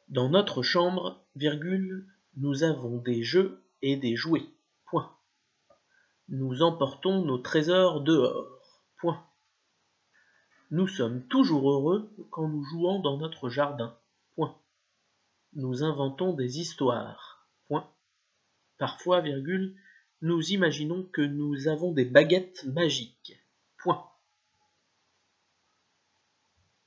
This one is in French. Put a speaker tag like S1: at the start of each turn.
S1: Dans notre chambre, nous avons des jeux et des jouets. Nous emportons nos trésors dehors. Nous sommes toujours heureux quand nous jouons dans notre jardin. Nous inventons des histoires. Parfois, nous imaginons que nous avons des baguettes magiques.